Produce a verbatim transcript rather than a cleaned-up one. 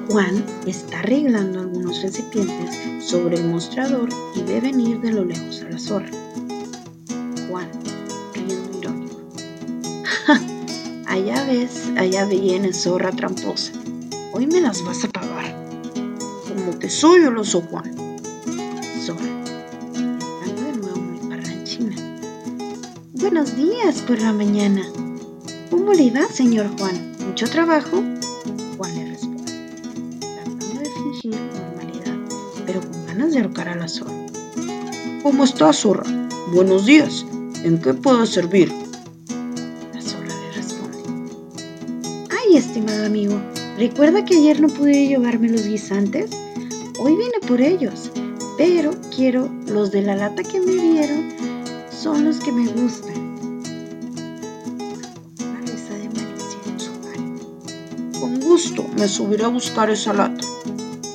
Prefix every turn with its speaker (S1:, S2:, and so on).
S1: Juan está arreglando algunos recipientes sobre el mostrador y ve venir de lo lejos a la zorra. Juan, riendo irónico. ¡Ja! Allá ves, allá viene, zorra tramposa. Hoy me las vas a pagar. Como que soy el oso Juan. Zorra, entrando de nuevo muy parlanchina. Buenos días por la mañana. ¿Cómo le va, señor Juan? ¿Mucho trabajo? Juan le responde, tratando de fingir normalidad, pero con ganas de ahorcar a la zorra. ¿Cómo estás, zorra? Buenos días. ¿En qué puedo servir? La zorra le responde. Ay, estimado amigo, ¿recuerda que ayer no pude llevarme los guisantes? Hoy vine por ellos, pero quiero los de la lata que me dieron, son los que me gustan. Una risa de malicia en su cara. Con gusto me subiré a buscar esa lata.